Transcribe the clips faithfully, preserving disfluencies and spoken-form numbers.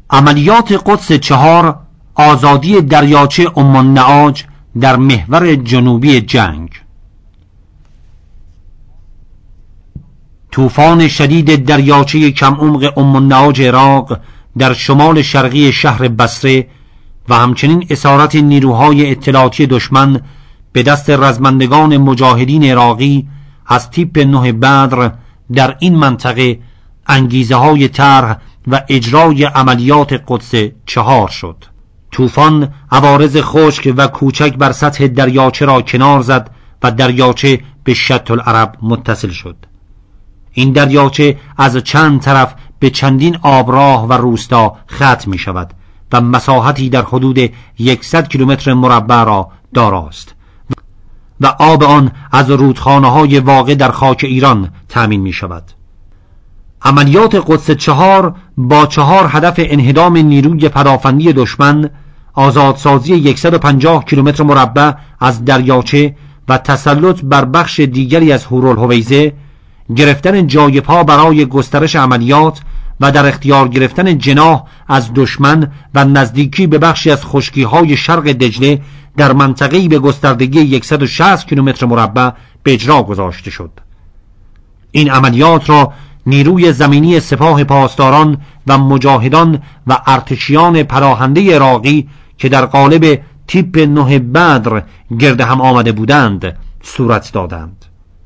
عملیات قدس چهار، آزادی دریاچه ام النعاج در محور جنوبی جنگ. طوفان شدید دریاچه کم عمق ام النعاج عراق در شمال شرقی شهر بصره و همچنین اسارت نیروهای اطلاعاتی دشمن به دست رزمندگان مجاهدین عراقی از تیپ نه بدر در این منطقه انگیزه های طرح و اجرای عملیات قدس چهار شد. طوفان عوارض خشک و کوچک بر سطح دریاچه را کنار زد و دریاچه به شط العرب متصل شد. این دریاچه از چند طرف به چندین آبراه و روستا ختم می شود و مساحتی در حدود صد کیلومتر مربع را داراست و آب آن از رودخانه‌های واقع در خاک ایران تأمین می شود. عملیات قدس چهار با چهار هدف انهدام نیروی پدافندی دشمن، آزادسازی صد و پنجاه کیلومتر مربع از دریاچه و تسلط بر بخش دیگری از هورالحویزه، گرفتن جای پا برای گسترش عملیات و در اختیار گرفتن جناح از دشمن و نزدیکی به بخشی از خشکی‌های شرق دجله در منطقه‌ای به گستردگی صد و شصت کیلومتر مربع به اجرا گذاشته شد. این عملیات را نیروی زمینی سپاه پاسداران و مجاهدان و ارتشیان پناهنده عراقی که در قالب تیپ نه بدر گرد هم آمده بودند صورت دادند.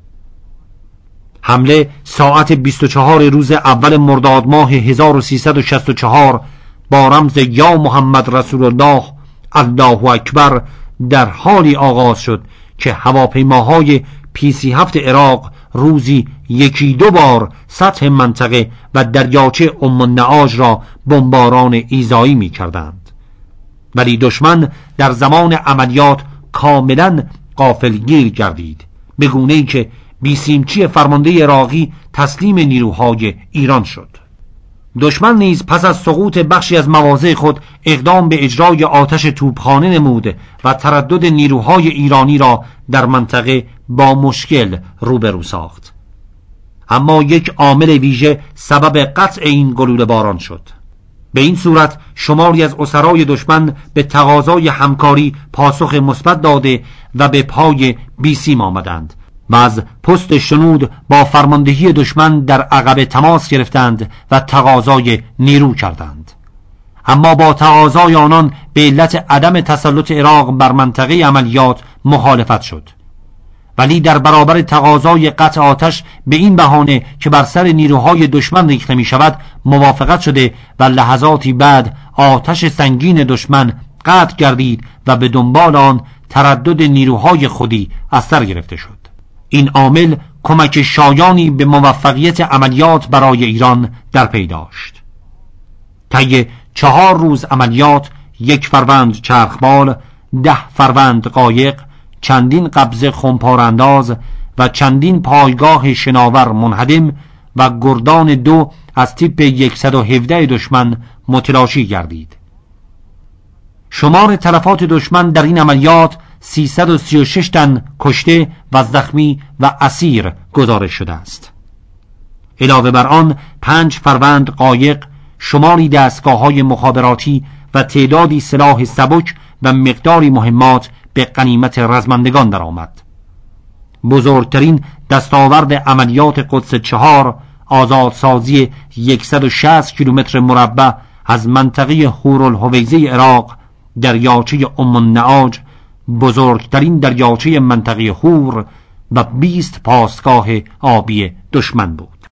حمله ساعت بیست و چهار روز اول مرداد ماه هزار و سیصد و شصت و چهار با رمز یا محمد رسول الله الله اکبر در حالی آغاز شد که هواپیماهای پی سی هفت عراق روزی یکی دو بار سطح منطقه و دریاچه ام النعاج را بمباران ایذایی می کردند. ولی دشمن در زمان عملیات کاملا غافلگیر گردید، به گونه‌ای که بیسیمچی فرمانده عراقی تسلیم نیروهای ایران شد. دشمن نیز پس از سقوط بخشی از مواضع خود اقدام به اجرای آتش توپخانه نمود و تردد نیروهای ایرانی را در منطقه با مشکل روبرو ساخت. اما یک عامل ویژه سبب قطع این گلوله باران شد. به این صورت شماری از اسرای دشمن به تقاضای همکاری پاسخ مثبت داده و به پای بیسیم آمدند و از پست شنود با فرماندهی دشمن در عقب تماس گرفتند و تقاضای نیرو کردند. اما با تقاضای آنان به علت عدم تسلط عراق بر منطقه عملیات مخالفت شد. ولی در برابر تقاضای قطع آتش به این بهانه که بر سر نیروهای دشمن ریخته می شود موافقت شده و لحظاتی بعد آتش سنگین دشمن قطع گردید و به دنبال آن تردد نیروهای خودی از سر گرفته شد. این عامل کمک شایانی به موفقیت عملیات برای ایران در پی داشت. طی چهار روز عملیات یک فروند چرخبال، ده فروند قایق، چندین قبضه خمپارانداز و چندین پایگاه شناور منهدم و گردان دو از تیپ صد و هفده دشمن متلاشی گردید. شمار تلفات دشمن در این عملیات سیصد و سی و شش تن کشته و زخمی و اسیر گزارش شده است. علاوه بر آن پنج فروند قایق، شماری دستگاه‌های مخابراتی و تعدادی سلاح سبک و مقداری مهمات به غنیمت رزمندگان درآمد. بزرگترین دستاورد عملیات قدس چهار آزادسازی صد و شصت کیلومتر مربع از منطقه هورالحویزه عراق، دریاچه ام النعاج، بزرگترین دریاچه منطقه هور و بیست پاسگاه آبی دشمن بود.